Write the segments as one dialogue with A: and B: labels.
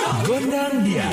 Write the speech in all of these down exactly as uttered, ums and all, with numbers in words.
A: Gondang dia.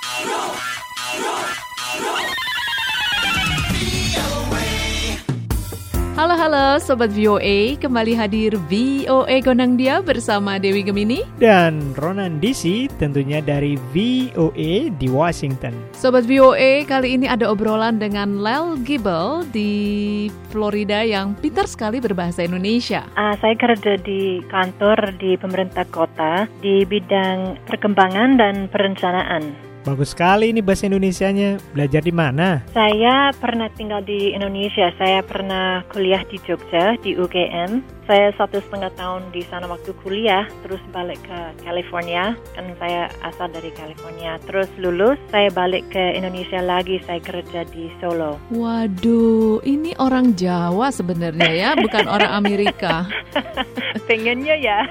B: Halo-halo Sobat V O A, kembali hadir V O A Gondang Dia bersama Dewi Gemini
C: dan Ronan D C, tentunya dari V O A di Washington.
B: Sobat V O A, kali ini ada obrolan dengan Lel Gibel di Florida yang pintar sekali berbahasa Indonesia.
D: Uh, saya kerja di kantor di pemerintah kota di bidang perkembangan dan perencanaan.
C: Bagus sekali ini bahasa Indonesianya. Belajar di mana?
D: Saya pernah tinggal di Indonesia. Saya pernah kuliah di Jogja, di U G M. Saya satu setengah tahun di sana waktu kuliah, terus balik ke California. Kan saya asal dari California. Terus lulus, saya balik ke Indonesia lagi. Saya kerja di Solo.
B: Waduh, ini orang Jawa sebenarnya ya, bukan orang Amerika.
D: Pengennya ya.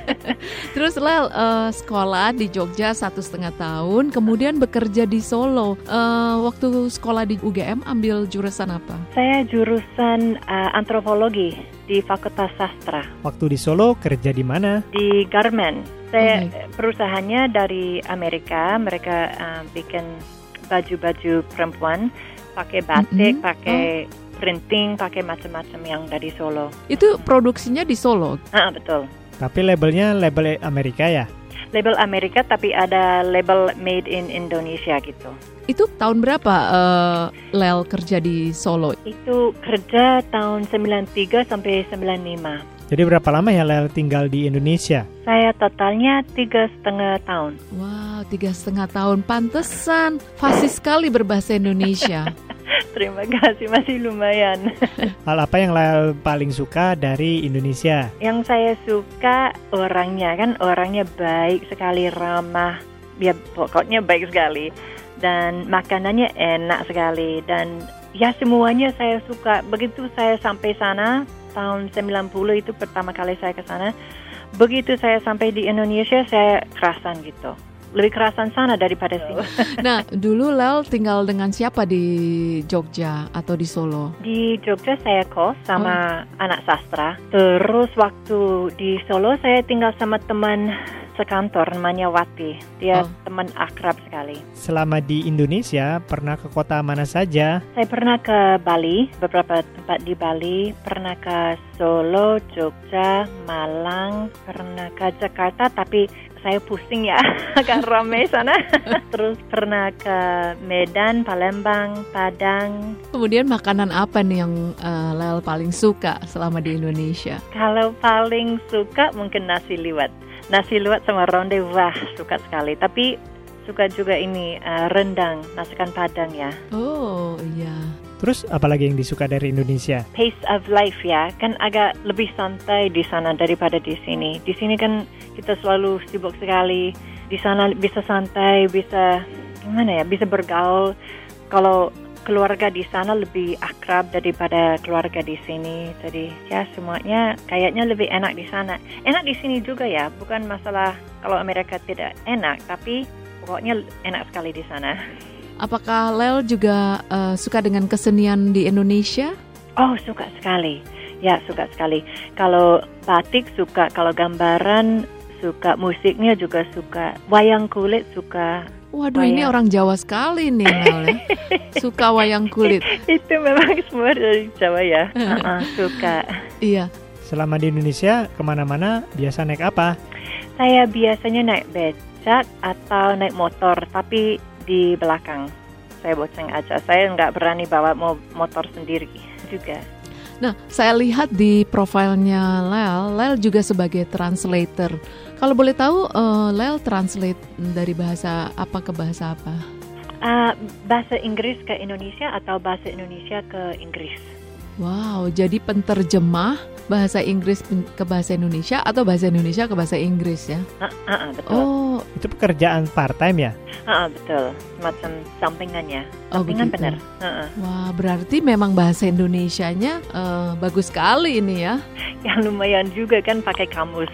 B: Terus Lel, uh, sekolah di Jogja satu setengah tahun, kemudian bekerja di Solo. Uh, waktu sekolah di U G M ambil jurusan apa?
D: Saya jurusan uh, antropologi di Fakultas Sastra.
C: Waktu di Solo kerja di mana?
D: Di Garment. Saya
B: Okay.
D: perusahaannya dari Amerika. Mereka uh, bikin baju-baju perempuan, pakai batik,
B: Mm-hmm.
D: pakai oh. printing, pakai macam-macam yang dari Solo.
B: Itu produksinya di Solo?
D: Ah, betul.
C: Tapi labelnya label Amerika ya?
D: Label Amerika tapi ada label made in Indonesia gitu.
B: Itu tahun berapa uh, Lel kerja di Solo?
D: Itu kerja tahun sembilan tiga sampai sembilan lima.
C: Jadi berapa lama ya Lel tinggal di Indonesia?
D: Saya totalnya tiga setengah tahun.
B: Wow, tiga setengah tahun. Pantesan fasih sekali berbahasa Indonesia.
D: Terima kasih, masih lumayan.
C: Hal apa yang Lel paling suka dari Indonesia?
D: Yang saya suka orangnya, kan orangnya baik sekali, ramah. Ya pokoknya baik sekali. Dan makanannya enak sekali. Dan ya semuanya saya suka. Begitu saya sampai sana, tahun sembilan puluh itu pertama kali saya ke sana. Begitu saya sampai di Indonesia, saya kerasan gitu. Lebih kerasan sana daripada sini.
B: Nah, dulu Lel tinggal dengan siapa di Jogja atau di Solo?
D: Di Jogja saya kos sama oh. anak sastra. Terus waktu di Solo saya tinggal sama teman sekantor namanya Wati. Dia oh. teman akrab sekali.
C: Selama di Indonesia, pernah ke kota mana saja?
D: Saya pernah ke Bali, beberapa tempat di Bali. Pernah ke Solo, Jogja, Malang. Pernah ke Jakarta, tapi saya pusing ya, agak ramai sana. Terus pernah ke Medan, Palembang, Padang.
B: Kemudian makanan apa nih yang uh, Lel paling suka selama di Indonesia?
D: Kalau paling suka mungkin nasi liwet. Nasi liwet sama ronde, wah suka sekali. Tapi suka juga ini uh, rendang, masakan Padang ya.
B: Oh iya.
C: Terus apalagi yang disuka dari Indonesia?
D: Pace of life ya, kan agak lebih santai di sana daripada di sini. Di sini kan kita selalu sibuk sekali. Di sana bisa santai, bisa gimana ya, bisa bergaul. Kalau keluarga di sana lebih akrab daripada keluarga di sini. Jadi ya semuanya kayaknya lebih enak di sana. Enak di sini juga ya, bukan masalah kalau Amerika tidak enak, tapi pokoknya enak sekali di sana.
B: Apakah Lel juga uh, suka dengan kesenian di Indonesia?
D: Oh, suka sekali. Ya, suka sekali. Kalau batik suka, kalau gambaran suka, musiknya juga suka. Wayang kulit suka.
B: Waduh,
D: wayang.
B: Ini orang Jawa sekali nih, Lel ya. Suka wayang kulit.
D: Itu memang semua dari Jawa ya. uh-uh, suka.
B: Iya.
C: Selama di Indonesia, kemana-mana biasa naik apa?
D: Saya biasanya naik becak atau naik motor, tapi di belakang. Saya bonceng aja. Saya nggak berani bawa motor sendiri juga.
B: Nah, saya lihat di profilnya Lel, Lel juga sebagai translator. Kalau boleh tahu, uh, Lel translate dari bahasa apa ke bahasa apa?
D: Uh, bahasa Inggris ke Indonesia atau bahasa Indonesia ke Inggris?
B: Wow, jadi penterjemah bahasa Inggris ke bahasa Indonesia atau bahasa Indonesia ke bahasa Inggris ya?
D: Uh, uh, uh, betul.
B: Oh,
C: itu pekerjaan part-time ya?
D: Uh, uh, betul, semacam sampingannya.
B: Oh,
D: Sampingan
B: begitu.
D: benar. Uh, uh.
B: Wah, berarti memang bahasa Indonesianya uh, bagus sekali ini ya?
D: Ya lumayan juga kan pakai kamus.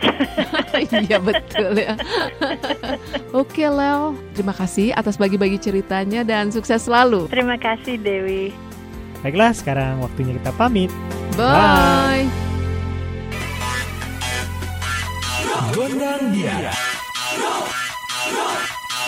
B: Iya betul ya. Oke Lel, terima kasih atas bagi-bagi ceritanya dan sukses selalu.
D: Terima kasih Dewi.
C: Baiklah, sekarang waktunya kita pamit.
B: Bye.
A: Gondang dia.